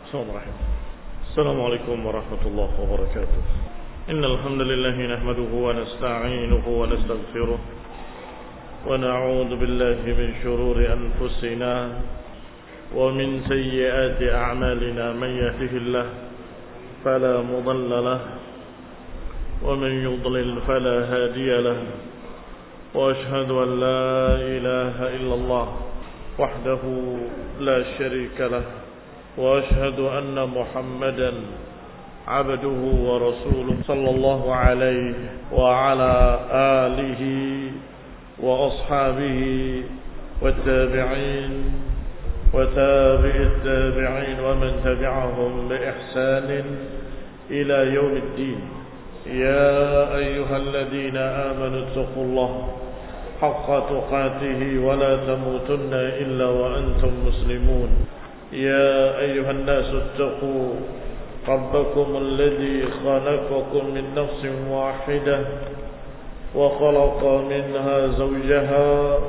السلام عليكم ورحمة الله وبركاته. إن الحمد لله نحمده ونستعينه ونستغفره ونعوذ بالله من شرور أنفسنا ومن سيئات أعمالنا. من يهده الله فلا مضل له ومن يضلل فلا هادي له. وأشهد أن لا إله إلا الله وحده لا شريك له. وأشهد أن محمدا عبده ورسوله صلى الله عليه وعلى آله وأصحابه والتابعين وتابع التابعين ومن تبعهم بإحسان إلى يوم الدين. يا أيها الذين آمنوا اتقوا الله حق تقاته ولا تموتن إلا وأنتم مسلمون. يا أيها الناس اتقوا ربكم الذي خلقكم من نفس واحدة وخلق منها زوجها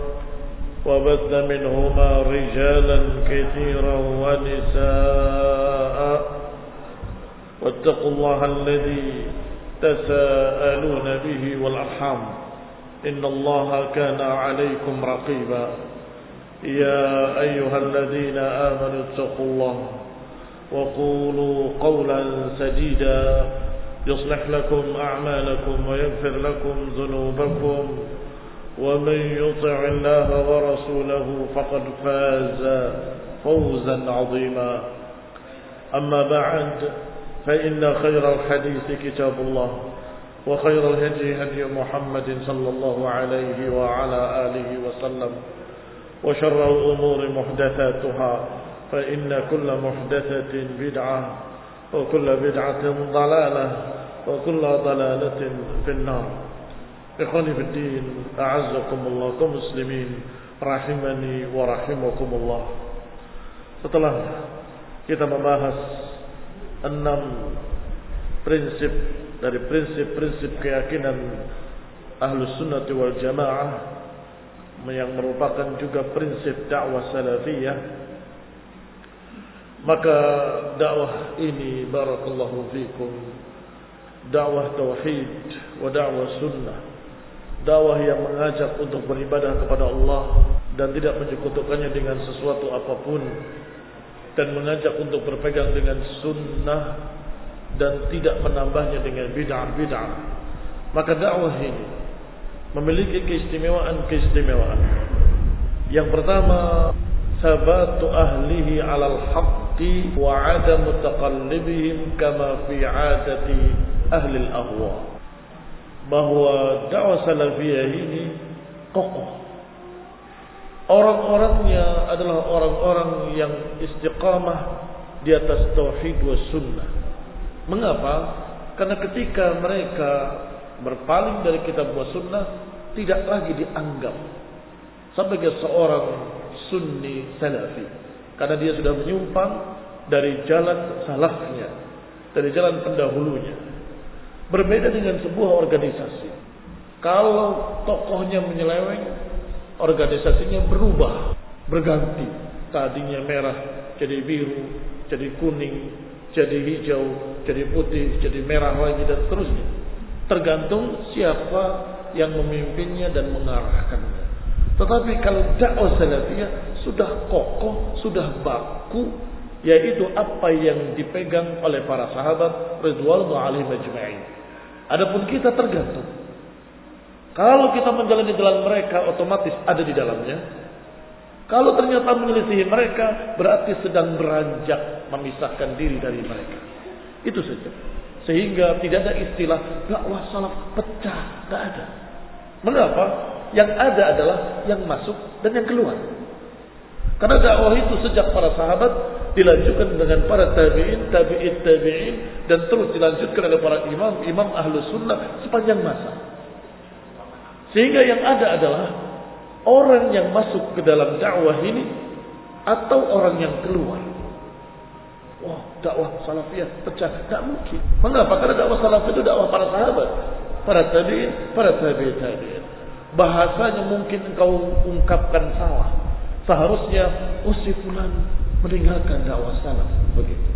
وبث منهما رجالا كثيرا ونساء واتقوا الله الذي تساءلون به والأرحام إن الله كان عليكم رقيبا. يا أيها الذين آمنوا اتقوا الله وقولوا قولا سديدا يصلح لكم أعمالكم ويغفر لكم ذنوبكم ومن يطع الله ورسوله فقد فاز فوزا عظيما. أما بعد فإن خير الحديث كتاب الله وخير الهدي هدي محمد صلى الله عليه وعلى آله وسلم وشر الأمور محدثاتها فإن كل محدثة بدعة وكل بدعة ضلالة وكل ضلالة في النار. إخواني في الدين أعزكم الله كمسلمين rahimani wa rahimakumullah. Setelah kita membahas 6 prinsip dari prinsip-prinsip keyakinan Ahlus Sunnah wal Jamaah yang merupakan juga prinsip dakwah salafiyah, maka dakwah ini barakallahu fikum dakwah tauhid wa dakwah sunnah, dakwah yang mengajak untuk beribadah kepada Allah dan tidak menyekutukannya dengan sesuatu apapun, dan mengajak untuk berpegang dengan sunnah dan tidak menambahnya dengan bid'ah-bid'ah. Maka dakwah ini memiliki keistimewaan. Yang pertama, sabatu ahlihi 'alal haqqi wa 'adamu taqallubihim kama fi 'adati ahli al-ahwa. Bahwa dakwah salafiyah ini kokoh. Orang-orangnya adalah orang-orang yang istiqamah di atas tauhid wa sunnah. Mengapa? Karena ketika mereka berpaling dari kitab wa sunnah, tidak lagi dianggap sebagai seorang sunni salafi, karena dia sudah menyimpang dari jalan salafnya, dari jalan pendahulunya. Berbeda dengan sebuah organisasi, kalau tokohnya menyeleweng, organisasinya berubah, berganti. Tadinya merah jadi biru, jadi kuning, jadi hijau, jadi putih, jadi merah lagi, dan seterusnya. Tergantung siapa yang memimpinnya dan mengarahkannya. Tetapi kalau dakwah salafiyah sudah kokoh, sudah baku, yaitu apa yang dipegang oleh para sahabat radhiyallahu alaihim ajma'in. Adapun kita tergantung. Kalau kita menjalani jalan mereka, otomatis ada di dalamnya. Kalau ternyata menyelisihi mereka, berarti sedang beranjak memisahkan diri dari mereka. Itu saja. Sehingga tidak ada istilah dakwah salaf pecah, tidak ada. Mengapa? Yang ada adalah yang masuk dan yang keluar. Karena dakwah itu sejak para sahabat dilanjutkan dengan para tabi'in, tabi'in, dan terus dilanjutkan oleh para imam Ahlus Sunnah sepanjang masa. Sehingga yang ada adalah orang yang masuk ke dalam dakwah ini atau orang yang keluar. Wah, dakwah salafiyah pecah, tidak mungkin. Mengapa? Karena dakwah salafiyah itu dakwah para sahabat, para tabi'in, para tabi'in. Bahasanya mungkin engkau ungkapkan salah. Seharusnya si fulan meninggalkan dakwah salaf, begitu.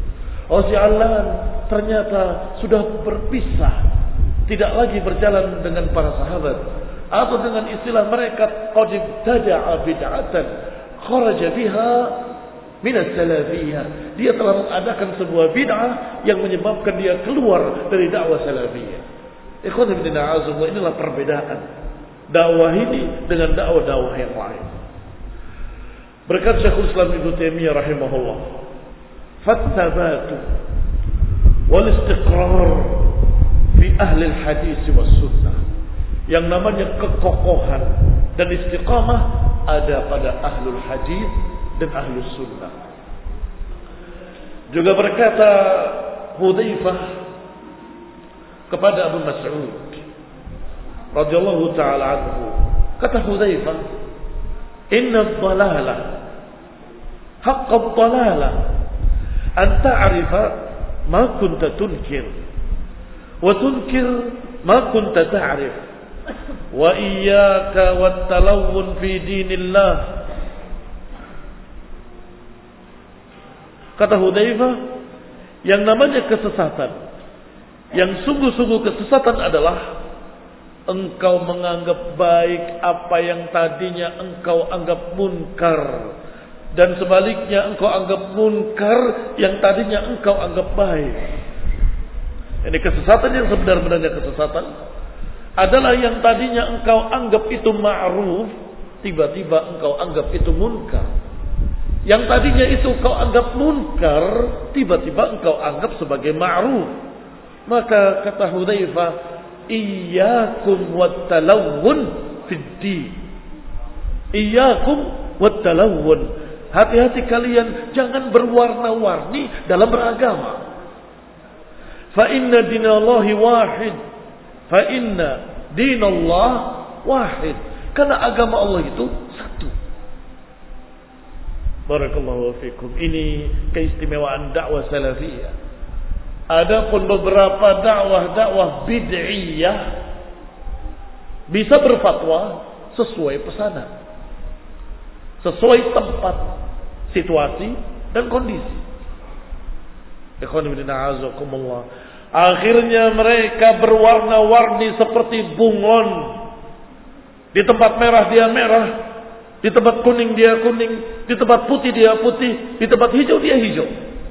Oh si Alan ternyata sudah berpisah, tidak lagi berjalan dengan para sahabat, atau dengan istilah mereka qad ibtada'a bid'atan kharaja biha min as-salafiyyah. Dia telah mengadakan sebuah bid'ah yang menyebabkan dia keluar dari dakwah salafiyah. Ikhwan fillah azza, inilah perbedaan dakwah ini dengan dakwah-dakwah yang lain. Berkata Syekhul Islam Ibnu Taimiyah rahimahullah, "Fattabatu wal istiqrar fi ahli al-hadis was sunnah." Yang namanya kekokohan dan istiqamah ada pada ahlul hadis dan ahlus sunnah. Juga berkata Hudzaifah kepada Abu Mas'ud radhiyallahu taala anhu, kata Hudzaifah, "Inna ad-dalalah haqqa ad-dalalah an ta'rifa ma kunta tunkir wa tunkir ma kunta ta'rif wa iyyaka wat-talawun fi dinillah." Kata Hudzaifah, yang namanya kesesatan, yang sungguh-sungguh kesesatan adalah engkau menganggap baik apa yang tadinya engkau anggap munkar, dan sebaliknya engkau anggap munkar yang tadinya engkau anggap baik. Ini kesesatan yang sebenar-benarnya kesesatan adalah yang tadinya engkau anggap itu ma'ruf, tiba-tiba engkau anggap itu munkar. Yang tadinya itu engkau anggap munkar, tiba-tiba engkau anggap sebagai ma'ruf. Maka kata Hudzaifah, "Iyyakum wat-talawun fid-din." Iyyakum wat-talawun. Hati-hati kalian jangan berwarna-warni dalam beragama. Fa inna dinallahi wahid. Fa inna dinallah wahid. Karena agama Allah itu satu. Barakallahu fikum. Ini keistimewaan dakwah salafiyah. Adapun beberapa dakwah bid'iyah bisa berfatwa sesuai pesanan, sesuai tempat, situasi dan kondisi. Ikhwan fillah a'azakumullah. Akhirnya mereka berwarna-warni seperti bunglon. Di tempat merah dia merah, di tempat kuning dia kuning, di tempat putih dia putih, di tempat hijau dia hijau.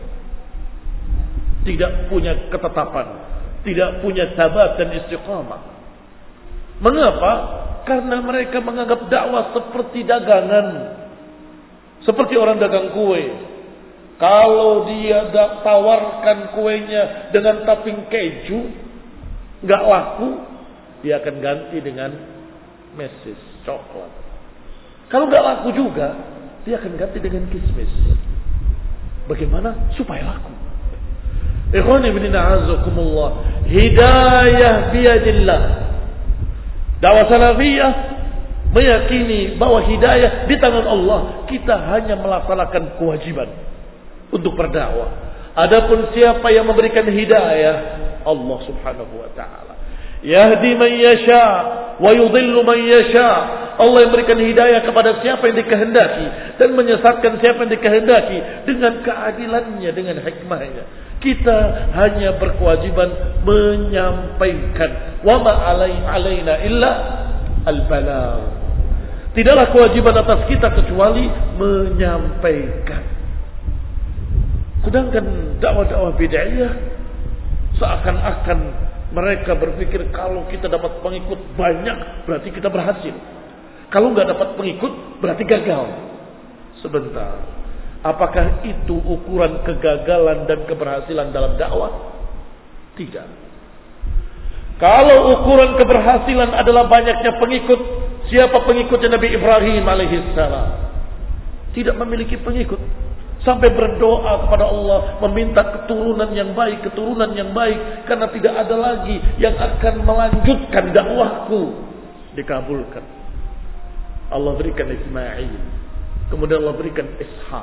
Tidak punya ketetapan, tidak punya sabat dan istiqamah. Mengapa? Karena mereka menganggap dakwah seperti dagangan, seperti orang dagang kue. Kalau dia tawarkan kuenya dengan topping keju, nggak laku, dia akan ganti dengan mesis coklat. Kalau nggak laku juga, dia akan ganti dengan kismis. Bagaimana supaya laku? Ikhwani fillah a'azakumullah, hidayah biyadillah. Dakwah salafiyah meyakini bahwa hidayah di tangan Allah. Kita hanya melaksanakan kewajiban untuk berdakwah. Adapun siapa yang memberikan hidayah, Allah Subhanahu wa taala. Yahdi man yasha wa yudhillu man yasha. Allah yang memberikan hidayah kepada siapa yang dikehendaki dan menyesatkan siapa yang dikehendaki dengan keadilannya, dengan hikmahnya. Kita hanya berkewajiban menyampaikan. Wa ma alaina illa al-balagh. Tidaklah kewajiban atas kita kecuali menyampaikan. Sedangkan dakwah-dakwah bid'ah seakan-akan mereka berpikir kalau kita dapat pengikut banyak berarti kita berhasil. Kalau nggak dapat pengikut berarti gagal. Sebentar, apakah itu ukuran kegagalan dan keberhasilan dalam dakwah? Tidak. Kalau ukuran keberhasilan adalah banyaknya pengikut, siapa pengikutnya Nabi Ibrahim alaihissalam? Tidak memiliki pengikut. Sampai berdoa kepada Allah, meminta keturunan yang baik, karena tidak ada lagi yang akan melanjutkan dakwahku. Dikabulkan. Allah berikan Ismail, kemudian Allah berikan Ishaq.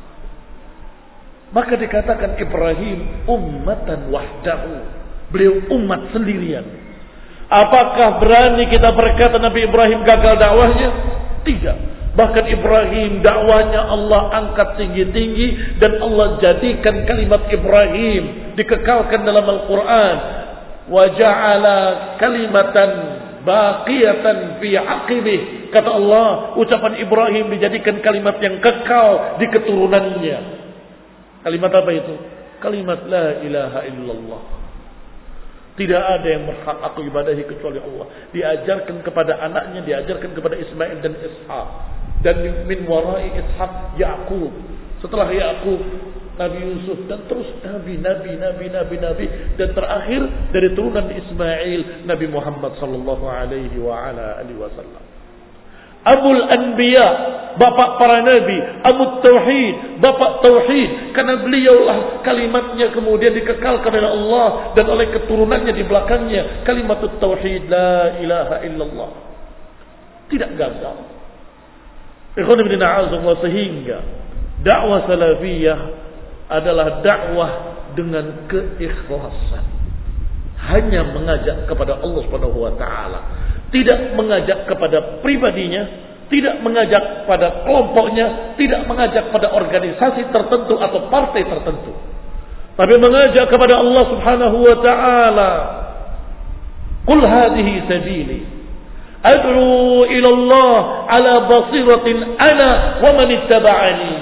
Maka dikatakan Ibrahim ummatan wahdahu. Beliau umat sendirian. Apakah berani kita berkata Nabi Ibrahim gagal dakwahnya? Tidak. Bahkan Ibrahim dakwanya Allah angkat tinggi-tinggi dan Allah jadikan kalimat Ibrahim dikekalkan dalam Al-Quran. Wa ja'ala kalimatan baqiyatan fi aqibih. Kata Allah, ucapan Ibrahim dijadikan kalimat yang kekal di keturunannya. Kalimat apa itu? Kalimat la ilaha illallah. Tidak ada yang berhak aku ibadahi kecuali Allah. Diajarkan kepada anaknya, diajarkan kepada Ismail dan Ishak. Dan min warai Ishak Yaqub. Setelah Yaqub Nabi Yusuf dan terus nabi. Dan terakhir dari turunan Ismail Nabi Muhammad sallallahu alaihi wasallam. Abul Anbiya, bapak para nabi, Abu Tauhid, bapak Tauhid, karena beliaulah kalimatnya kemudian dikekalkan oleh Allah dan oleh keturunannya di belakangnya kalimat Tauhid, la ilaha illallah. Tidak gagal. Ikhwan fillah a'azzallahu, sehingga dakwah salafiyah adalah dakwah dengan keikhlasan. Hanya mengajak kepada Allah Subhanahu wa taala. Tidak mengajak kepada pribadinya, tidak mengajak pada kelompoknya, tidak mengajak pada organisasi tertentu atau partai tertentu. Tapi mengajak kepada Allah Subhanahu wa taala. Qul hadhihi sabili ad'u ila Allah ala basiratin ana wa man ittaba'ani.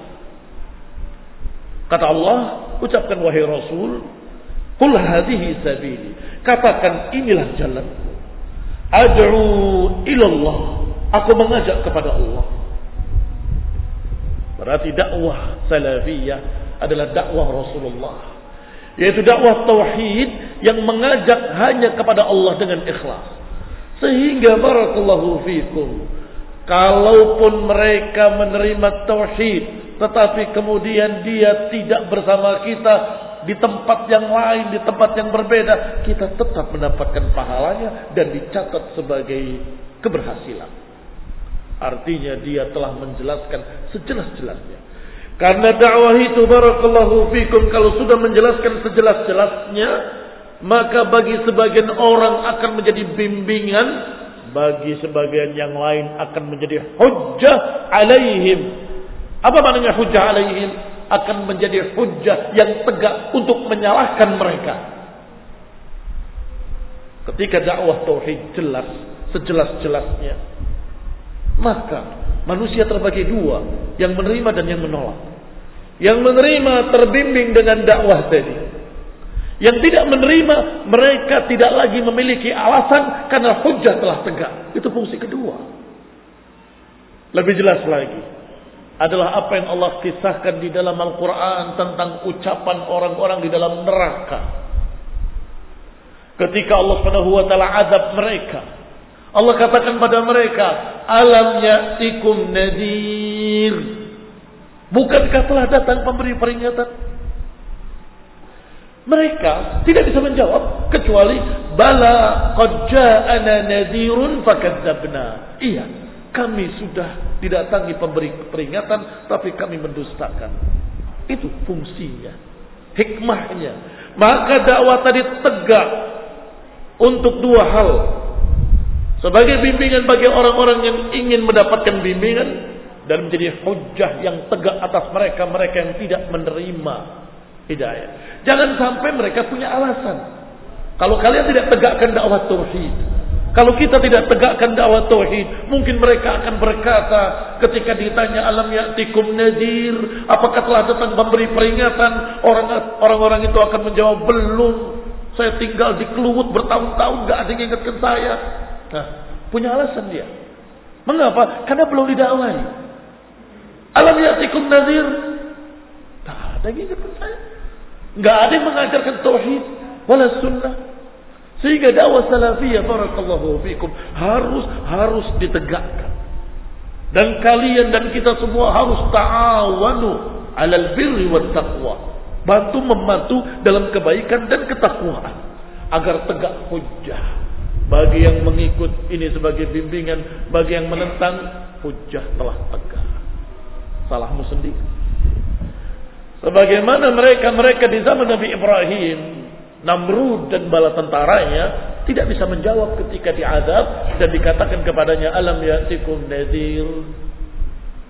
Kata Allah, ucapkan wahai Rasul, qul hadhihi sabili. Katakan inilah jalanku. Ad'u ilallah, aku mengajak kepada Allah. Berarti dakwah salafiyah adalah dakwah Rasulullah, yaitu dakwah tauhid yang mengajak hanya kepada Allah dengan ikhlas. Sehingga barakallahu fikum, kalaupun mereka menerima tauhid tetapi kemudian dia tidak bersama kita di tempat yang lain, di tempat yang berbeda, kita tetap mendapatkan pahalanya dan dicatat sebagai keberhasilan. Artinya dia telah menjelaskan sejelas-jelasnya. Karena dakwah itu barakallahu fikum, kalau sudah menjelaskan sejelas-jelasnya, maka bagi sebagian orang akan menjadi bimbingan, bagi sebagian yang lain akan menjadi hujjah alaihim. Apa maknanya hujjah alaihim? Akan menjadi hujjah yang tegak untuk menyalahkan mereka. Ketika dakwah tauhid jelas, sejelas-jelasnya, maka manusia terbagi dua, yang menerima dan yang menolak. Yang menerima terbimbing dengan dakwah tadi. Yang tidak menerima, mereka tidak lagi memiliki alasan karena hujjah telah tegak. Itu fungsi kedua. Lebih jelas lagi adalah apa yang Allah kisahkan di dalam Al-Quran tentang ucapan orang-orang di dalam neraka. Ketika Allah Subhanahu wa taala azab mereka, Allah katakan pada mereka, alam ya'tikum nadir. Bukankah telah datang pemberi peringatan? Mereka tidak bisa menjawab kecuali bala qad ja'ana nadirun fakadzabna. Iya, kami sudah didatangi pemberi peringatan, tapi kami mendustakan. Itu fungsinya, hikmahnya. Maka dakwah tadi tegak untuk dua hal. Sebagai bimbingan bagi orang-orang yang ingin mendapatkan bimbingan, dan menjadi hujjah yang tegak atas mereka yang tidak menerima hidayah. Jangan sampai mereka punya alasan. Kalau kalian tidak tegakkan dakwah tauhid, kalau kita tidak tegakkan dakwah tauhid, mungkin mereka akan berkata ketika ditanya alam ya'tikum nadir, apakah telah datang memberi peringatan? Orang-orang itu akan menjawab, belum. Saya tinggal di Keluwut bertahun-tahun, gak ada yang ingatkan saya. Nah, punya alasan dia. Mengapa? Karena belum didakwai. Alam ya'tikum nadir, tak ada yang ingatkan saya. Gak ada yang mengajarkan tauhid wala sunnah. Sehingga dakwah salafiyah barakallahu fikum harus ditegakkan. Dan kalian dan kita semua harus ta'awanu 'alal birri wat taqwa. Bantu membantu dalam kebaikan dan ketakwaan agar tegak hujjah. Bagi yang mengikut ini sebagai bimbingan, bagi yang menentang, hujjah telah tegak. Salahmu sendiri. Sebagaimana mereka di zaman Nabi Ibrahim, Namrud dan bala tentaranya tidak bisa menjawab ketika diazab dan dikatakan kepadanya alam ya'tikum nadir.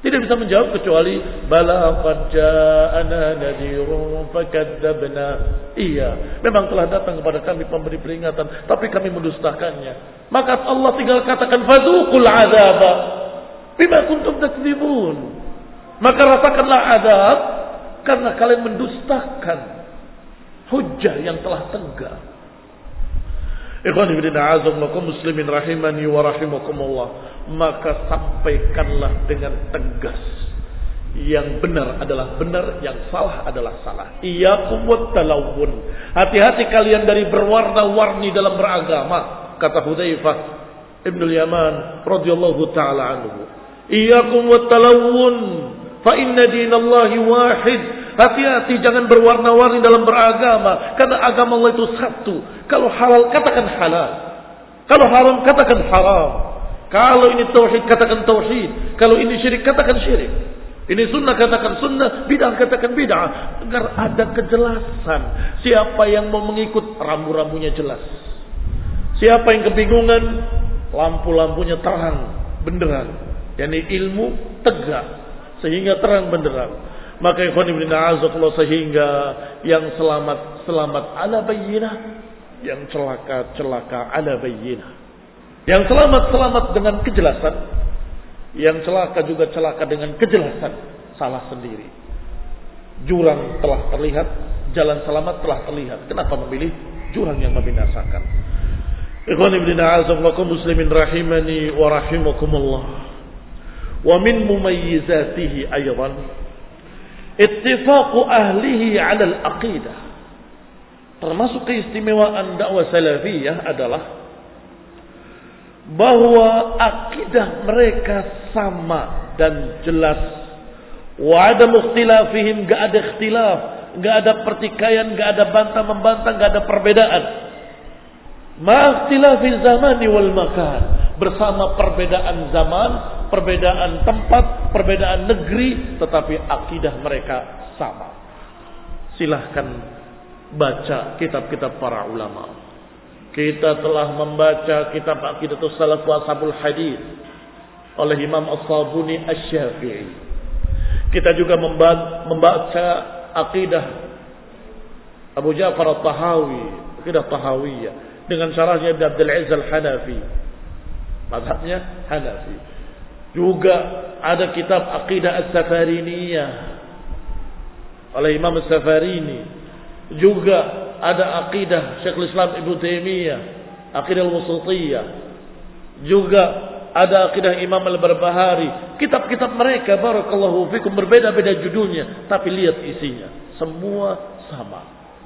Tidak bisa menjawab kecuali bala qad ja'ana nadhirun fakadzabna. Iya, memang telah datang kepada kami pemberi peringatan, tapi kami mendustakannya. Maka Allah tinggal katakan fadzuqul adzaba bima kuntum takdzibun. Maka rasakanlah azab karena kalian mendustakan hujjah yang telah tegak. Ikhwan fillah a'azakumullah muslimin rahimani wa rahimakumullah. Maka sampaikanlah dengan tegas. Yang benar adalah benar, yang salah adalah salah. Iyyakum wat-talawun. Hati-hati kalian dari berwarna-warni dalam beragama, kata Hudzaifah Ibn al-Yaman radhiyallahu taala anhu. Iyyakum wat-talawun fa inna dinallahi wahid. Hati-hati jangan berwarna-warni dalam beragama, karena agama Allah itu satu. Kalau halal katakan halal, kalau haram katakan haram. Kalau ini tauhid katakan tauhid, kalau ini syirik katakan syirik. Ini sunnah katakan sunnah, bid'ah katakan bid'ah, agar ada kejelasan. Siapa yang mau mengikut, rambu-rambunya jelas. Siapa yang kebingungan, lampu-lampunya terang benderang. Yani ilmu tegak sehingga terang benderang. Maka ikhwan ibn a'azakullah, sehingga yang selamat ala bayyinah, yang celaka ala bayyinah. Yang selamat dengan kejelasan, yang celaka juga celaka dengan kejelasan, salah sendiri. Jurang telah terlihat, jalan selamat telah terlihat. Kenapa memilih jurang yang membinasakan? Ikhwan ibn a'azakullah muslimin rahimani wa rahimakumullah. Wa min mumayyizatihi aydan ittifaqu ahlihi 'ala al-aqidah. Termasuk keistimewaan dakwah salafiyah adalah bahwa akidah mereka sama dan jelas. Wa ada ikhtilafihim, enggak ada ikhtilaf, enggak ada pertikaian, enggak ada bantah-membantah, enggak ada perbedaan. Ma ikhtilafil zamani wal makan, bersama perbedaan zaman, perbedaan tempat, perbedaan negeri, tetapi akidah mereka sama. Silahkan baca kitab-kitab para ulama. Kita telah membaca kitab Aqidatus Salaf wa Ashabul Hadis oleh Imam As-Sabuni Asy-Syafi'i. Kita juga membaca akidah Abu Ja'far At-Tahawi, akidah Tahawiyah, dengan syarahnya Abdul Aziz Al-Hanafi, mazhabnya Hanafi. Juga ada kitab Aqidah As-Safariniyah oleh Imam As-Safarini. Juga ada aqidah Syekhul Islam Ibnu Taimiyah, aqidah Al-Wasithiyah. Juga ada aqidah Imam Al-Barbahari. Kitab-kitab mereka barakallahu fikum berbeda-beda judulnya, tapi lihat isinya, semua sama.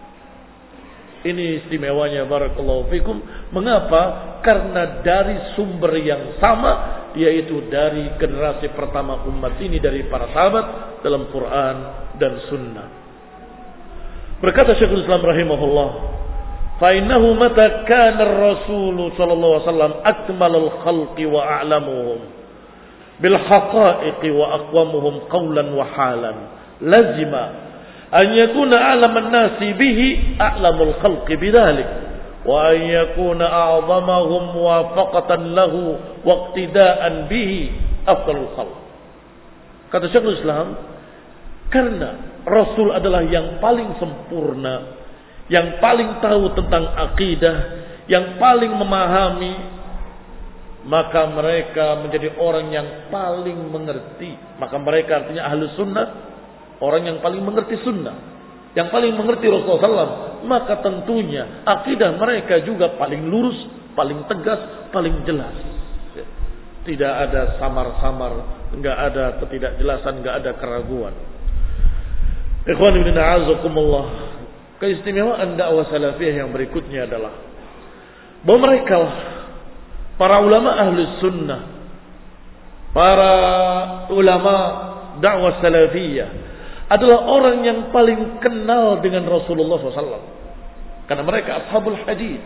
Ini istimewanya barakallahu fikum. Mengapa? Karena dari sumber yang sama, yaitu dari generasi pertama umat ini, dari para sahabat dalam Quran dan Sunnah. Berkata Syekhul Islam rahimahullah, fa innahu mata kana ar-rasul sallallahu alaihi wasallam akmalul khalqi wa a'lamuhum bil haqa'iqi wa aqwamuhum qawlan wa halan, lazima an yakuna a'lam an-nasi bihi a'lamul khalqi bidzalik wa an yakuna a'zamahum muwafaqatan lahu wa iqtida'an bihi afdalul khalq. Kata Syekhul Islam, karena Rasul adalah yang paling sempurna, yang paling tahu tentang akidah, yang paling memahami, maka mereka menjadi orang yang paling mengerti. Maka mereka artinya ahlu sunnah, orang yang paling mengerti sunnah, yang paling mengerti Rasulullah SAW. Maka tentunya akidah mereka juga paling lurus, paling tegas, paling jelas. Tidak ada samar-samar, enggak ada ketidakjelasan, enggak ada keraguan. Ikhwan ibn a'azakumullah, keistimewaan dakwah salafiyah yang berikutnya adalah bahwa mereka para ulama ahli sunnah, para ulama dakwah salafiyah adalah orang yang paling kenal dengan Rasulullah SAW. Karena mereka ashabul hadis,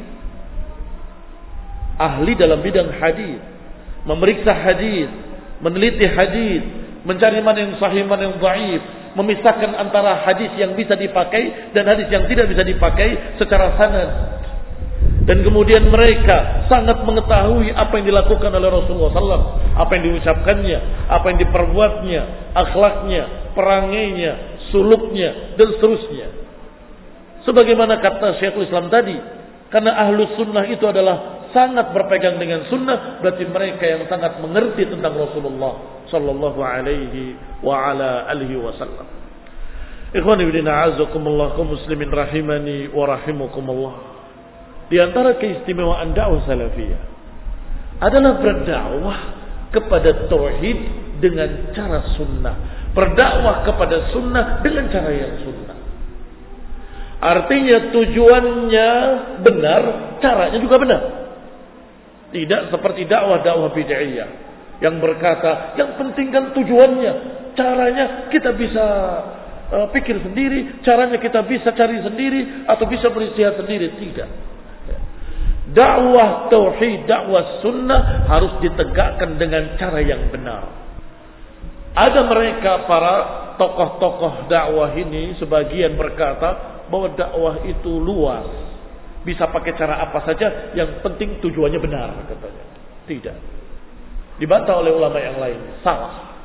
ahli dalam bidang hadis, memeriksa hadis, meneliti hadis, mencari mana yang sahih, mana yang dhaif, memisahkan antara hadis yang bisa dipakai dan hadis yang tidak bisa dipakai secara sanad. Dan kemudian mereka sangat mengetahui apa yang dilakukan oleh Rasulullah SAW, apa yang diucapkannya, apa yang diperbuatnya, akhlaknya, perangainya, suluknya, dan seterusnya. Sebagaimana kata Syekhul Islam tadi, karena ahlus sunnah itu adalah sangat berpegang dengan sunnah, berarti mereka yang sangat mengerti tentang Rasulullah Sallallahu Alaihi wa ala alihi Wasallam. Ikhwani fillah, a'azzakumullah, kaum muslimin rahimani wa rahimakumullah. Di antara keistimewaan dakwah salafiyah adalah berdakwah kepada tauhid dengan cara sunnah, berdakwah kepada sunnah dengan cara yang sunnah. Artinya tujuannya benar, caranya juga benar. Tidak seperti dakwah-dakwah bid'ahiyah yang berkata yang penting kan tujuannya, caranya kita bisa pikir sendiri, caranya kita bisa cari sendiri atau bisa beristihad sendiri. Tidak. Dakwah tauhid, dakwah sunnah harus ditegakkan dengan cara yang benar. Ada mereka para tokoh-tokoh dakwah ini sebagian berkata bahwa dakwah itu luas, bisa pakai cara apa saja, yang penting tujuannya benar, katanya. Tidak. Dibantah oleh ulama yang lain, salah.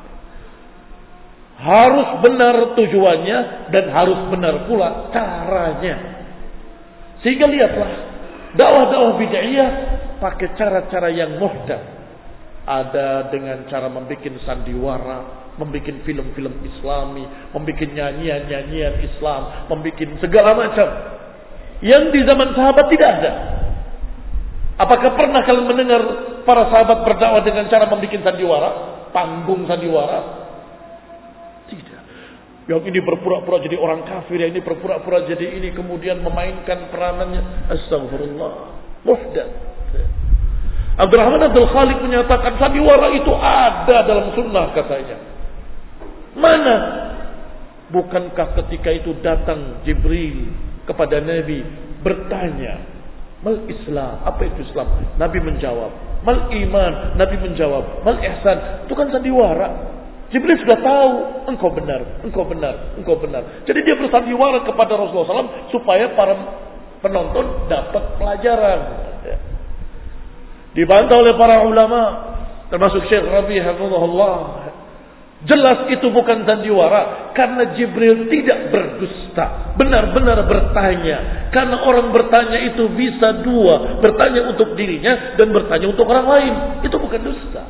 Harus benar tujuannya dan harus benar pula caranya. Sehingga lihatlah, dakwah-dakwah bid'ahiyah pakai cara-cara yang muhdath. Ada dengan cara membuat sandiwara, membuat film-film Islami, membuat nyanyian-nyanyian Islam, membuat segala macam yang di zaman sahabat tidak ada. Apakah pernah kalian mendengar para sahabat berdakwah dengan cara membuat sandiwara, panggung sandiwara? Tidak. Yang ini berpura-pura jadi orang kafir, yang ini berpura-pura jadi ini, kemudian memainkan peranannya. Astagfirullah. Muhdath. Abdurrahman Abdul Khaliq menyatakan sandiwara itu ada dalam sunnah, katanya. Mana? Bukankah ketika itu datang Jibril kepada Nabi bertanya, mal Islam, apa itu Islam? Nabi menjawab, mal iman. Nabi menjawab, mal ihsan. Itu kan sandiwara. Jibril sudah tahu, engkau benar, engkau benar, engkau benar. Jadi dia bersandiwara kepada Rasulullah SAW supaya para penonton dapat pelajaran. Dibantah oleh para ulama, termasuk Syekh Rabi' hafizahullah. Jelas itu bukan sandiwara, karena Jibril tidak berdusta, benar-benar bertanya. Karena orang bertanya itu bisa dua, bertanya untuk dirinya dan bertanya untuk orang lain. Itu bukan dusta.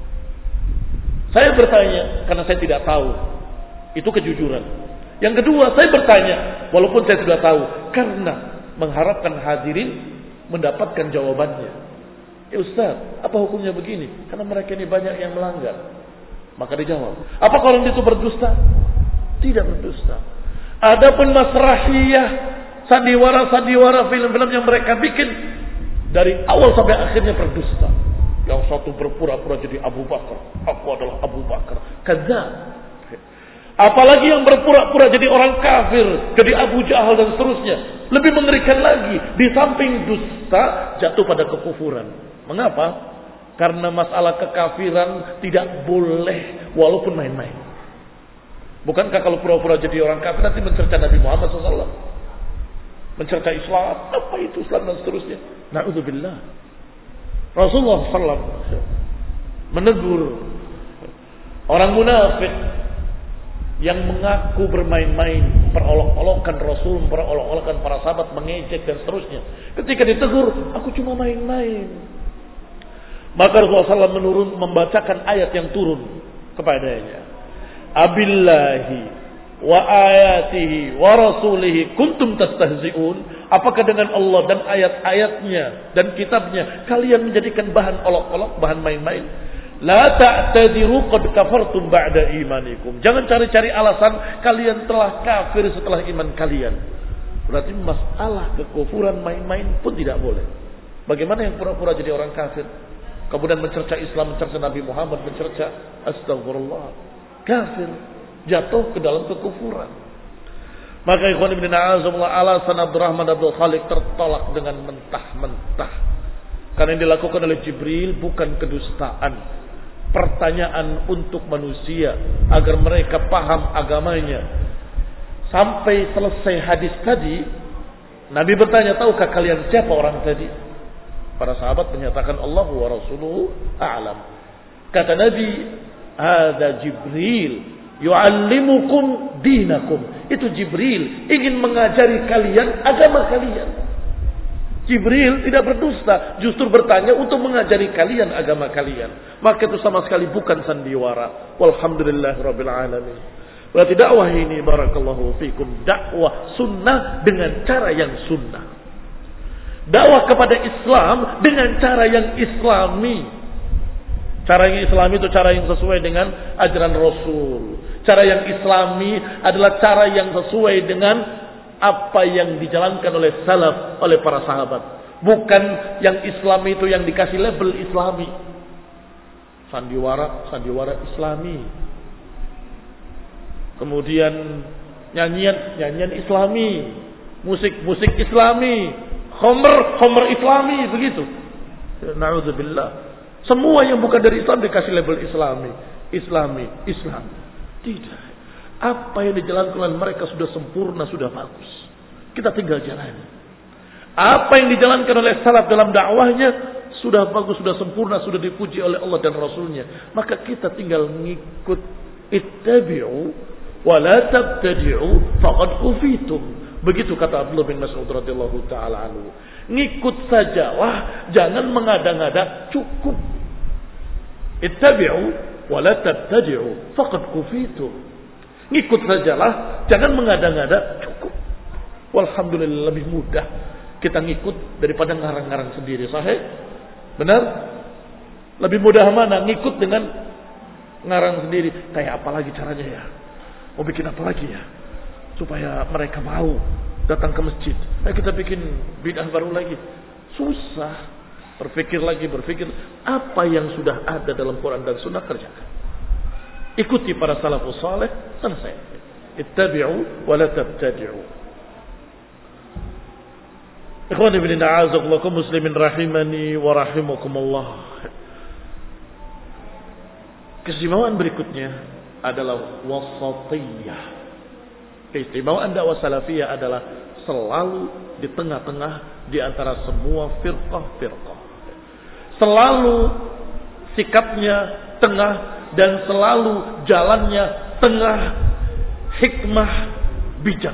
Saya bertanya karena saya tidak tahu. Itu kejujuran. Yang kedua, saya bertanya walaupun saya sudah tahu, karena mengharapkan hadirin mendapatkan jawabannya. Ya Ustaz, apa hukumnya begini? Karena mereka ini banyak yang melanggar. Maka dijawab. Apakah orang itu berdusta? Tidak berdusta. Adapun masrahiyah, sandiwara-sandiwara, film-film yang mereka bikin dari awal sampai akhirnya berdusta. Yang satu berpura-pura jadi Abu Bakar. Aku adalah Abu Bakar. Kadzdzab. Apalagi yang berpura-pura jadi orang kafir, jadi Abu Jahal dan seterusnya. Lebih mengerikan lagi. Di samping dusta, jatuh pada kekufuran. Mengapa? Karena masalah kekafiran tidak boleh walaupun main-main. Bukankah kalau pura-pura jadi orang kafir nanti mencerca Nabi Muhammad SAW? Mencerca Islam. Apa itu Islam dan seterusnya? Na'udzubillah. Rasulullah SAW menegur orang munafik yang mengaku bermain-main, perolok-olokan Rasul, perolok-olokan para sahabat, mengejek dan seterusnya. Ketika ditegur, aku cuma main-main. Maka Rasulullah SAW membacakan ayat yang turun kepadanya. Abillahi wa ayatihi wa rasulihi kuntum tastahzi'un. Apakah dengan Allah dan ayat-ayatnya dan kitabnya kalian menjadikan bahan olok-olok, bahan main-main? La ta'tadiru qad kafartum ba'da imanikum. Jangan cari-cari alasan kalian telah kafir setelah iman kalian. Berarti masalah kekufuran main-main pun tidak boleh. Bagaimana yang pura-pura jadi orang kafir, kemudian mencerca Islam, mencerca Nabi Muhammad, mencerca, astagfirullah, kafir, jatuh ke dalam kekufuran. Maka ikhwan ibn a'azumullah, alasan Abdurrahman Abdul Khaliq tertolak dengan mentah-mentah. Karena yang dilakukan oleh Jibril bukan kedustaan, pertanyaan untuk manusia agar mereka paham agamanya. Sampai selesai hadis tadi, Nabi bertanya, tahukah kalian siapa orang tadi? Para sahabat menyatakan Allah wa rasuluhu a'lam. Kata Nabi, ada Jibril yu'allimukum dinakum. Itu Jibril ingin mengajari kalian agama kalian. Jibril tidak berdusta, justru bertanya untuk mengajari kalian agama kalian. Maka itu sama sekali bukan sandiwara. Walhamdulillahirabbil alamin. Berarti dakwah ini, barakallahu fikum, dakwah sunnah dengan cara yang sunnah. Dakwah kepada Islam dengan cara yang islami. Cara yang islami itu cara yang sesuai dengan ajaran Rasul. Cara yang islami adalah cara yang sesuai dengan apa yang dijalankan oleh salaf, oleh para sahabat. Bukan yang islami itu yang dikasih label islami. Sandiwara islami. Kemudian nyanyian islami, musik islami, khamr islami, begitu. Na'udzubillah. Semua yang bukan dari Islam dikasih label Islam. Tidak. Apa yang dijalankan oleh mereka sudah sempurna, sudah bagus. Kita tinggal jalani. Apa yang dijalankan oleh salaf dalam dakwahnya sudah bagus, sudah sempurna, sudah dipuji oleh Allah dan Rasulnya. Maka kita tinggal mengikut. Ittabi'u wa la tabtadi'u faqad kufitum. Begitu kata Abdullah bin Mas'ud radhiyallahu taala anhu. Ngikut sajalah, jangan mengada-ngada, cukup. Ittabi'u wa la tabtadi'u faqad kufitum. Ngikut sajalah, jangan mengada-ngada, cukup. Walhamdulillah, lebih mudah kita ngikut daripada ngarang-ngarang sendiri. Sahih? Benar? Lebih mudah mana ngikut dengan ngarang sendiri? Kayak apa lagi caranya ya? Mau bikin apa lagi ya? Supaya mereka mau datang ke masjid. Kita bikin bid'ah baru lagi. Susah. Berpikir apa yang sudah ada dalam Quran dan Sunnah, kerjakan. Ikuti para salafus saleh, selesai. Ittabi'u wa la tabtadi'u. Ikhwan ibn a'azakum muslimin rahimani wa rahimakumullah. Keistimewaan berikutnya adalah wasatiyah. Keistimewaan dakwah salafiyah adalah selalu di tengah-tengah di antara semua firqah-firqah. Selalu sikapnya tengah dan selalu jalannya tengah, hikmah, bijak.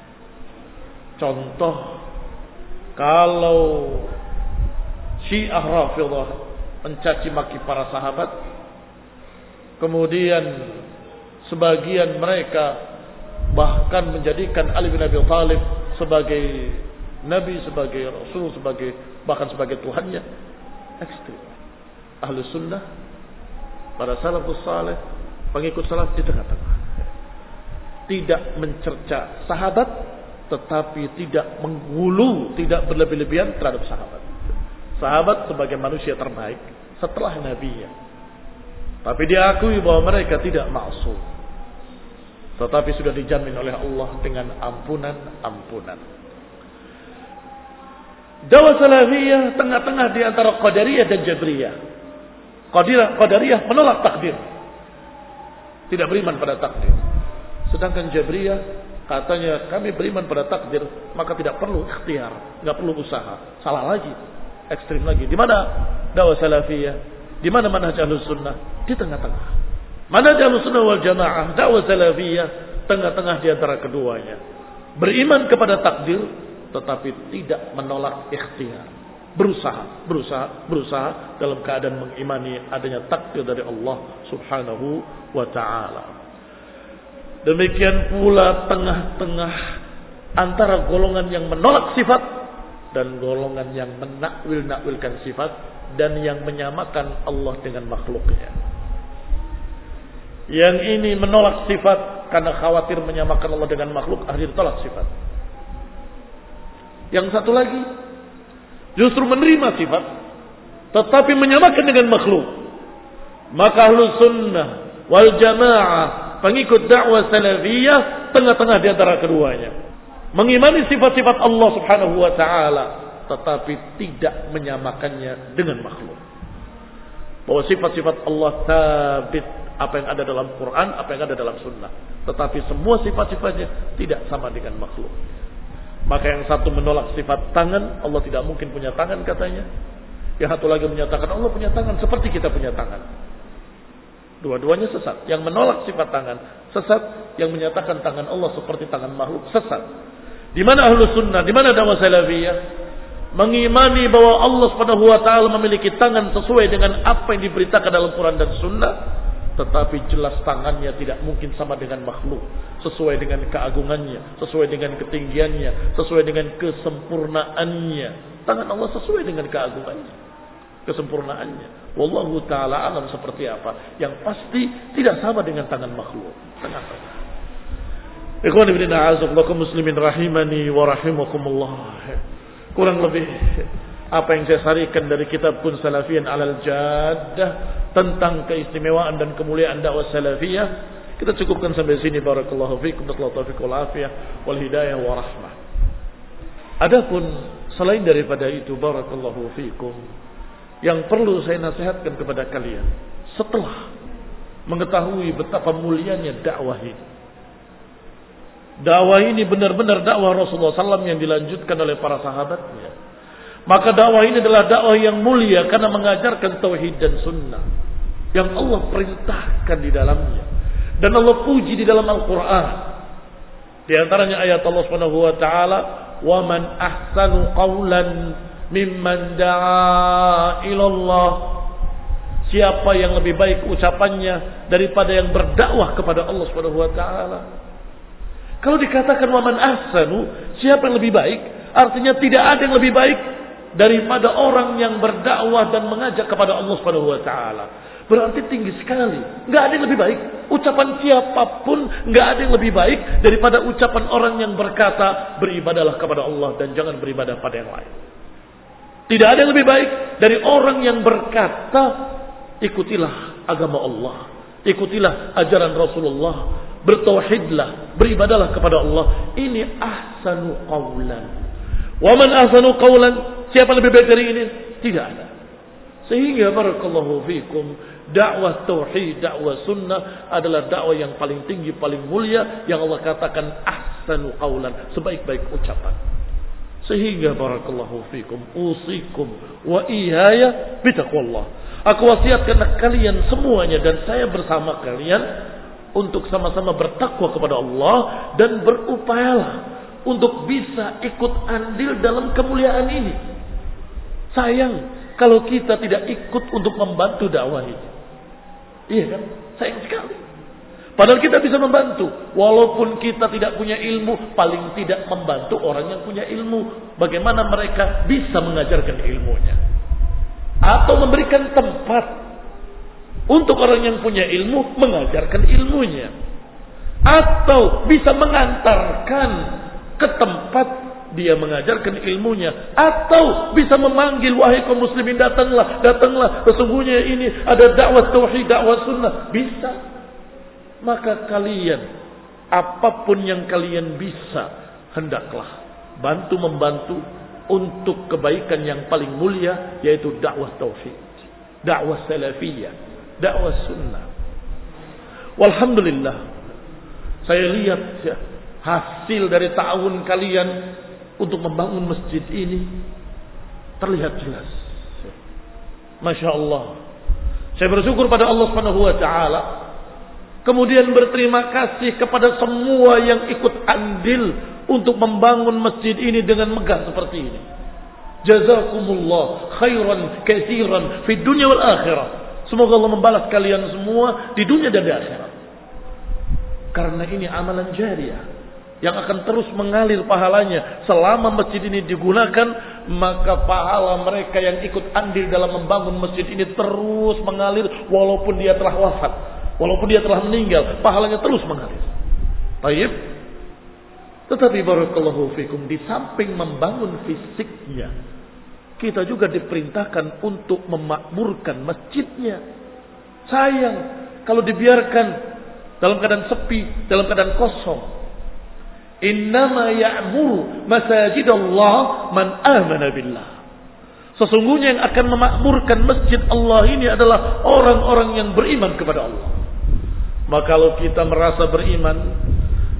Contoh, kalau Syiah Rafidhah mencaci maki para sahabat, kemudian sebagian mereka bahkan menjadikan Ali bin Abi Thalib sebagai nabi, sebagai rasul, bahkan sebagai Tuhannya. Ekstrim. Ahlu sunnah, para salafus saleh, pengikut salaf di tengah-tengah. Tidak mencerca sahabat, tetapi tidak menghulu, tidak berlebih-lebihan terhadap sahabat. Sahabat sebagai manusia terbaik setelah nabinya. Tapi diakui bahwa mereka tidak maksum. Tetapi sudah dijamin oleh Allah dengan ampunan. Dakwah salafiyah tengah-tengah di antara Qadariyah dan Jabriyah. Qadariyah menolak takdir. Tidak beriman pada takdir. Sedangkan Jabriyah katanya kami beriman pada takdir, maka tidak perlu ikhtiar, enggak perlu usaha. Salah lagi. Ekstrim lagi. Di mana dakwah salafiyah? Di mana manhaj Ahlus Sunnah? Di tengah-tengah. Manhaj Ahlus Sunnah wal Jamaah, dakwah salafiyah tengah-tengah di antara keduanya. Beriman kepada takdir tetapi tidak menolak ikhtiar. Berusaha dalam keadaan mengimani adanya takdir dari Allah Subhanahu wa taala. Demikian pula tengah-tengah antara golongan yang menolak sifat dan golongan yang menakwil-nakwilkan sifat dan yang menyamakan Allah dengan makhluknya. Yang ini menolak sifat karena khawatir menyamakan Allah dengan makhluk, akhirnya tolak sifat. Yang satu lagi justru menerima sifat tetapi menyamakan dengan makhluk. Maka Ahlus Sunnah wal Jamaah, pengikut dakwah salafiyah, tengah-tengah di antara keduanya. Mengimani sifat-sifat Allah Subhanahu wa taala tetapi tidak menyamakannya dengan makhluk. Bahwa sifat-sifat Allah sabit, apa yang ada dalam Quran, apa yang ada dalam Sunnah. Tetapi semua sifat-sifatnya tidak sama dengan makhluk. Maka yang satu menolak sifat tangan, Allah tidak mungkin punya tangan katanya. Yang satu lagi menyatakan Allah punya tangan seperti kita punya tangan. Dua-duanya sesat. Yang menolak sifat tangan sesat, yang menyatakan tangan Allah seperti tangan makhluk sesat. Di mana Ahlus Sunnah, di mana dakwah salafiyah? Mengimani bahwa Allah Subhanahu wa taala memiliki tangan sesuai dengan apa yang diberitakan dalam Quran dan Sunnah. Tetapi jelas tangannya tidak mungkin sama dengan makhluk. Sesuai dengan keagungannya, sesuai dengan ketinggiannya, sesuai dengan kesempurnaannya. Tangan Allah sesuai dengan keagungannya, kesempurnaannya. Wallahu ta'ala alam seperti apa. Yang pasti tidak sama dengan tangan makhluk. Kenapa? Ikhwan ibn a'azakullah muslimin rahimani wa rahimakumullah. Kurang lebih apa yang saya sarikan dari kitab Kun Salafiyan alal Jaddah tentang keistimewaan dan kemuliaan dakwah salafiyah, kita cukupkan sampai sini. Barakallahu fiikum, nasallahu taufiq wal afiyah wal hidayah wa rahmah. Adapun selain daripada itu, barakallahu fiikum, yang perlu saya nasihatkan kepada kalian setelah mengetahui betapa mulianya dakwah ini. Dakwah ini benar-benar dakwah Rasulullah SAW yang dilanjutkan oleh para sahabatnya. Maka dakwah ini adalah dakwah yang mulia karena mengajarkan tauhid dan sunnah yang Allah perintahkan di dalamnya dan Allah puji di dalam Al-Quran. Di antaranya ayat Allah Subhanahu wa taala, "Wa man ahsanu qawlan mimman da'a ila Allah." Siapa yang lebih baik ucapannya daripada yang berdakwah kepada Allah Subhanahu wa taala? Kalau dikatakan wa man ahsanu, siapa yang lebih baik? Artinya tidak ada yang lebih baik daripada orang yang berdakwah dan mengajak kepada Allah Subhanahu wa taala. Berarti tinggi sekali. Enggak ada yang lebih baik. Ucapan siapapun enggak ada yang lebih baik daripada ucapan orang yang berkata beribadahlah kepada Allah dan jangan beribadah pada yang lain. Tidak ada yang lebih baik dari orang yang berkata ikutilah agama Allah, ikutilah ajaran Rasulullah, bertauhidlah, beribadahlah kepada Allah. Ini ahsanu qawlan. Wa man ahsanu qawlan, siapa lebih baik dari ini? Tidak ada. Sehingga barakallahu fikum, dakwah tauhid, dakwah sunnah adalah dakwah yang paling tinggi, paling mulia, yang Allah katakan ahsanu qawlan, sebaik-baik ucapan. Sehingga barakallahu fikum, usikum wa iyaya bitaqwallah. Aku wasiatkan kalian semuanya dan saya bersama kalian untuk sama-sama bertakwa kepada Allah dan berupayalah untuk bisa ikut andil dalam kemuliaan ini. Sayang kalau kita tidak ikut untuk membantu dakwah ini. Iya kan? Sayang sekali. Padahal kita bisa membantu. Walaupun kita tidak punya ilmu, paling tidak membantu orang yang punya ilmu. Bagaimana mereka bisa mengajarkan ilmunya. Atau memberikan tempat untuk orang yang punya ilmu mengajarkan ilmunya. Atau bisa mengantarkan ke tempat dia mengajarkan ilmunya. Atau bisa memanggil, wahai kaum muslimin, datanglah, datanglah. Sesungguhnya ini ada dakwah tauhid, dakwah sunnah. Bisa. Maka kalian, apapun yang kalian bisa, hendaklah bantu membantu untuk kebaikan yang paling mulia, yaitu dakwah tauhid, dakwah salafiyah, dakwah sunnah. Walhamdulillah, saya lihat ya, hasil dari ta'awun kalian untuk membangun masjid ini terlihat jelas. Masya Allah. Saya bersyukur pada Allah Subhanahu wa taala. Kemudian berterima kasih kepada semua yang ikut andil untuk membangun masjid ini dengan megah seperti ini. Jazakumullah khairan katsiran fid dunya wal akhirah. Semoga Allah membalas kalian semua di dunia dan di akhirat. Karena ini amalan jariyah yang akan terus mengalir pahalanya selama masjid ini digunakan, maka pahala mereka yang ikut andil dalam membangun masjid ini terus mengalir walaupun dia telah wafat, walaupun dia telah meninggal, pahalanya terus mengalir. Baik. Tetapi barakallahu fikum, di samping membangun fisiknya, kita juga diperintahkan untuk memakmurkan masjidnya. Sayang kalau dibiarkan dalam keadaan sepi, dalam keadaan kosong. Innama ya'muru masajidallah man amana billah. Sesungguhnya yang akan memakmurkan masjid Allah ini adalah orang-orang yang beriman kepada Allah. Maka kalau kita merasa beriman,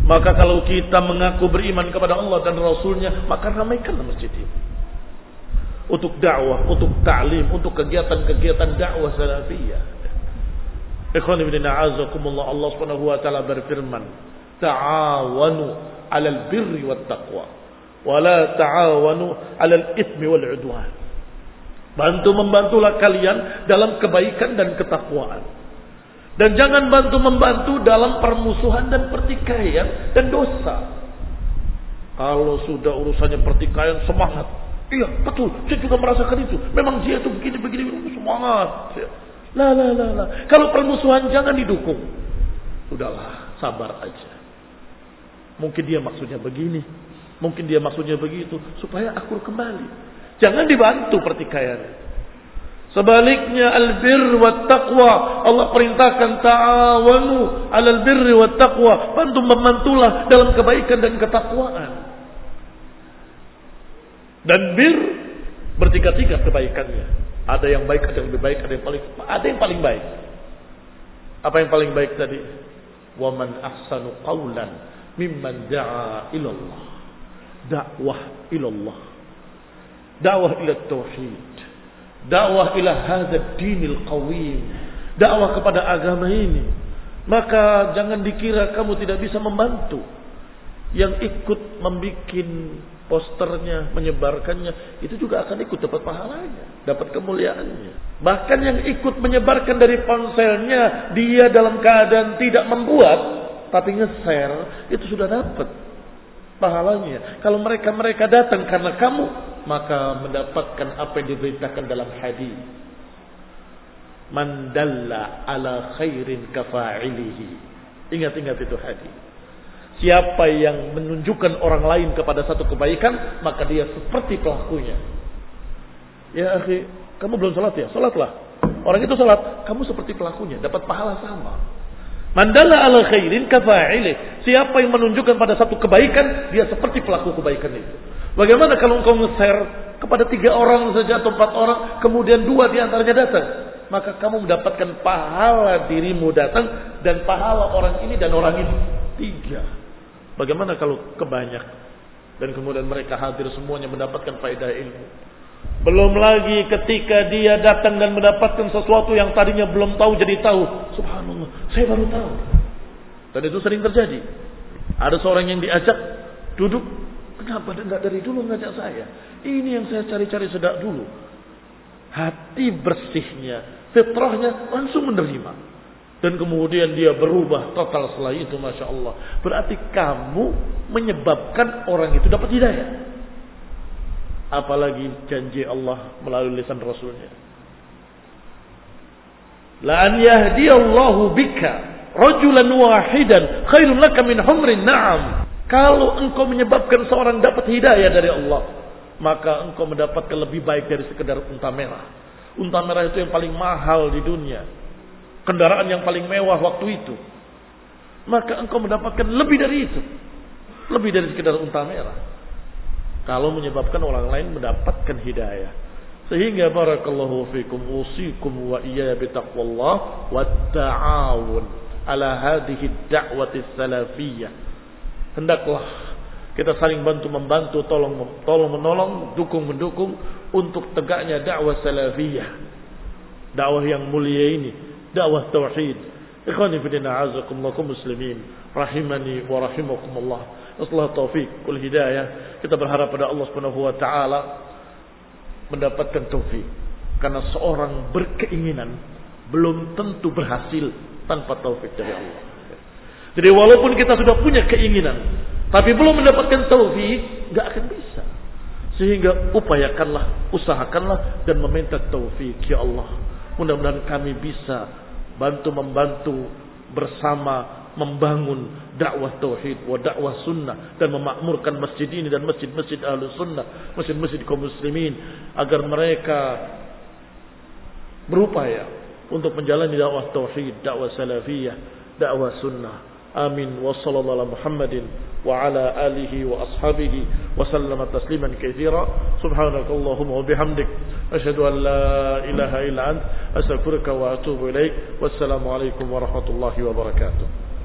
Maka kalau kita mengaku beriman kepada Allah dan Rasulnya, maka ramaikanlah masjid ini. Untuk dakwah, untuk ta'lim, untuk kegiatan-kegiatan dakwah salafiyah. Ikhwan ibn a'azakumullah, Allah subhanahu wa ta'ala berfirman, ta'awanu 'alal birri wat taqwa, wa la ta'awanu 'alal itsmi wal 'udwan. Bantu-membantulah kalian dalam kebaikan dan ketakwaan. Dan jangan bantu-membantu dalam permusuhan dan pertikaian dan dosa. Kalau sudah urusannya pertikaian, semangat. Iya, betul. Saya juga merasakan itu. Memang dia itu begini-begini, semangat. Lah. Kalau permusuhan jangan didukung. Udahlah, sabar aja. Mungkin dia maksudnya begini, mungkin dia maksudnya begitu, supaya akur kembali. Jangan dibantu pertikaian. Sebaliknya al-birr wat taqwa, Allah perintahkan ta'awanu 'alal birri wat taqwa, bantu-membantulah dalam kebaikan dan ketakwaan. Dan bir bertiga-tiga kebaikannya. Ada yang baik, ada yang lebih baik, ada yang paling baik. Apa yang paling baik tadi? Wa man ahsanu qawlan mimman da'a ila Allah. Dakwah ila Allah. Dakwah ila tauhid. Dakwah ila hadzal dinil qawim. Dakwah kepada agama ini. Maka jangan dikira kamu tidak bisa membantu. Yang ikut membikin posternya, menyebarkannya, itu juga akan ikut dapat pahalanya, dapat kemuliaannya. Bahkan yang ikut menyebarkan dari ponselnya, dia dalam keadaan tidak membuat, tapi nge-share, itu sudah dapat pahalanya. Kalau mereka datang karena kamu, maka mendapatkan apa yang diberitakan dalam hadis. Man dalla ala khairin kafa'ilihi. Ingat-ingat itu hadis. Siapa yang menunjukkan orang lain kepada satu kebaikan, maka dia seperti pelakunya. Ya akhi, kamu belum salat ya? Salatlah. Orang itu salat, kamu seperti pelakunya, dapat pahala sama. Mandala ala khairin kafa'ilih. Siapa yang menunjukkan pada satu kebaikan, dia seperti pelaku kebaikan itu. Bagaimana kalau engkau nge-share kepada 3 orang saja atau 4 orang, kemudian 2 di antaranya datang? Maka kamu mendapatkan pahala dirimu datang dan pahala orang ini dan orang ini. 3. Bagaimana kalau kebanyak dan kemudian mereka hadir semuanya mendapatkan faedah ilmu? Belum lagi ketika dia datang dan mendapatkan sesuatu yang tadinya belum tahu jadi tahu. Subhanallah, saya baru tahu. Dan itu sering terjadi. Ada seorang yang diajak duduk, kenapa enggak dari dulu ngajak saya? Ini yang saya cari-cari sejak dulu. Hati bersihnya, fitrahnya langsung menerima. Dan kemudian dia berubah total setelah itu, Masya Allah. Berarti kamu menyebabkan orang itu dapat hidayah. Apalagi janji Allah melalui lisan Rasulnya. La an yahdiyallahu bika rajulan wahidan khairun laka min humrin na'am. Kalau engkau menyebabkan seorang dapat hidayah dari Allah, maka engkau mendapatkan lebih baik dari sekedar unta merah. Unta merah itu yang paling mahal di dunia. Kendaraan yang paling mewah waktu itu. Maka engkau mendapatkan lebih dari itu. Lebih dari sekedar unta merah. Kalau menyebabkan orang lain mendapatkan hidayah. Sehingga barakallahu fikum usikum wa iyaya bitaqwallah wa ta'awun ala hadhihi da'wati salafiyah. Hendaklah kita saling bantu-membantu, tolong-menolong, dukung-mendukung untuk tegaknya dakwah salafiyah. Dakwah yang mulia ini. Dakwah tauhid. Ikhwani fillah a'azakumullah muslimin rahimani wa rahimakumullah. Nasallahu taufik wal hidayah. Kita berharap pada Allah Subhanahu wa taala mendapatkan taufik. Karena seorang berkeinginan belum tentu berhasil tanpa taufik dari Allah. Jadi walaupun kita sudah punya keinginan tapi belum mendapatkan taufik, enggak akan bisa. Sehingga upayakanlah, usahakanlah dan meminta taufik ya Allah. Mudah-mudahan kami bisa bantu-membantu bersama membangun dakwah tauhid wa dakwah sunnah dan memakmurkan masjid ini dan masjid-masjid ahlus sunnah, masjid-masjid kaum muslimin agar mereka berupaya untuk menjalani dakwah tauhid, dakwah salafiyah, dakwah sunnah. Amin wa sallallahu ala Muhammadin wa ala alihi wa ashabihi wa sallama tasliman katsira. Subhanakallahumma wa bihamdik asyhadu an la ilaha illa ant astaghfiruka wa atubu ilaik. Wassalamu alaikum warahmatullahi wabarakatuh.